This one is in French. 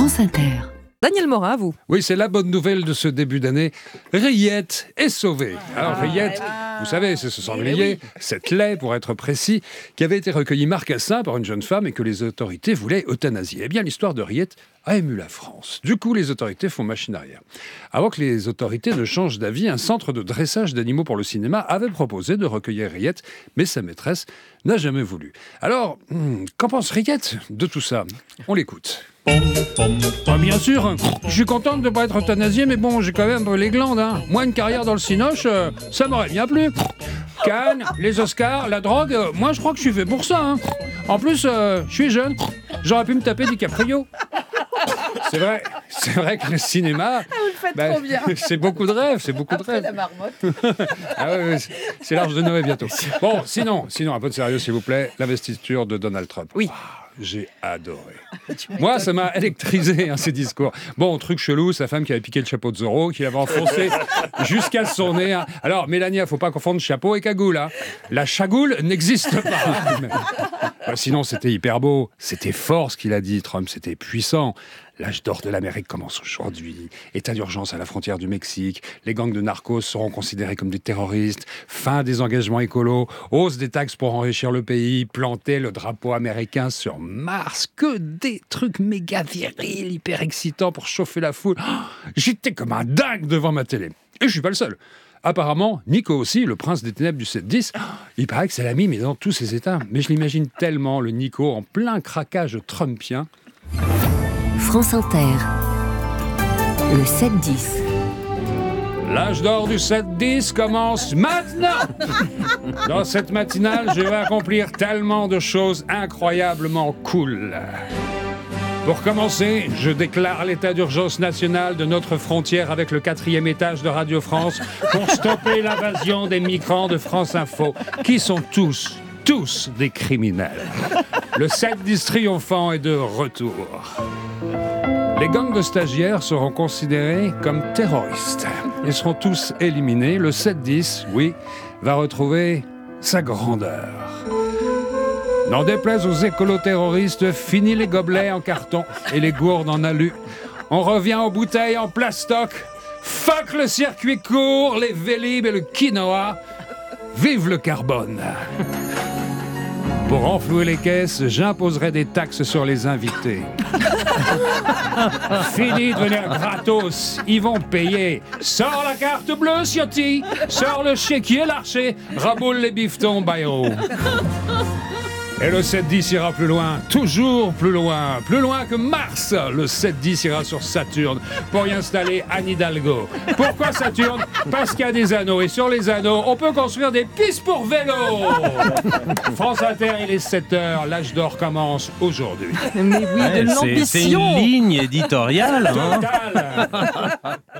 France Inter. Daniel Morin, vous. Oui, c'est la bonne nouvelle de ce début d'année. Riette est sauvée. Alors Riette, vous savez, c'est ce sanglier, cette laie pour être précis, qui avait été recueilli marcassin par une jeune femme et que les autorités voulaient euthanasier. Eh bien, l'histoire de Riette a ému la France. Du coup, les autorités font machine arrière. Avant que les autorités ne changent d'avis, un centre de dressage d'animaux pour le cinéma avait proposé de recueillir Riette, mais sa maîtresse n'a jamais voulu. Alors, qu'en pense Riette de tout ça? On l'écoute. Bien sûr, je suis contente de ne pas être euthanasié, mais bon, j'ai quand même les glandes. Moi, une carrière dans le cinoche, ça m'aurait bien plu. Cannes, les Oscars, la drogue, moi je crois que je suis fait pour ça. En plus, je suis jeune, j'aurais pu me taper DiCaprio. C'est vrai que le cinéma, Vous le faites trop bien. c'est beaucoup de rêves, Après la marmotte. Ah ouais, c'est l'Arche de Noé bientôt. Bon, sinon, un peu de sérieux s'il vous plaît, l'investiture de Donald Trump. Oui. J'ai adoré. Moi, ça m'a électrisé, ces discours. Bon, truc chelou, sa femme qui avait piqué le chapeau de Zorro, qui l'avait enfoncé jusqu'à son nez. Alors, Mélania, faut pas confondre chapeau et cagoule. La chagoule n'existe pas. Sinon, c'était hyper beau. C'était fort ce qu'il a dit, Trump. C'était puissant. L'âge d'or de l'Amérique commence aujourd'hui. État d'urgence à la frontière du Mexique. Les gangs de narcos seront considérés comme des terroristes. Fin des engagements écolos. Hausse des taxes pour enrichir le pays. Planter le drapeau américain sur Mars. Que des trucs méga virils, hyper excitants pour chauffer la foule. J'étais comme un dingue devant ma télé. Et je suis pas le seul. Apparemment, Nico aussi, le prince des ténèbres du 7-10, il paraît que c'est l'ami, mais dans tous ses états. Mais je l'imagine tellement, le Nico, en plein craquage trumpien. France Inter. Le 7-10. L'âge d'or du 7-10 commence maintenant. Dans cette matinale, je vais accomplir tellement de choses incroyablement cool. Pour commencer, je déclare l'état d'urgence national de notre frontière avec le 4e étage de Radio France pour stopper l'invasion des migrants de France Info, qui sont tous des criminels. Le 7-10 triomphant est de retour. Les gangs de stagiaires seront considérés comme terroristes. Ils seront tous éliminés. Le 7-10, oui, va retrouver sa grandeur. N'en déplaise aux écolo-terroristes, fini les gobelets en carton et les gourdes en alu. On revient aux bouteilles en plastoc. Fuck le circuit court, les Vélib et le quinoa. Vive le carbone. Pour renflouer les caisses, j'imposerai des taxes sur les invités. Fini de venir gratos, ils vont payer. Sors la carte bleue, Ciotti. Sors le chéquier, l'archer. Raboule les bifetons, Bayrou. Et le 7-10 ira plus loin, toujours plus loin que Mars. Le 7-10 ira sur Saturne pour y installer Anne Hidalgo. Pourquoi Saturne? Parce qu'il y a des anneaux, et sur les anneaux, on peut construire des pistes pour vélo. France Inter, il est 7h, l'âge d'or commence aujourd'hui. Mais oui, de l'ambition. C'est une ligne éditoriale. Total.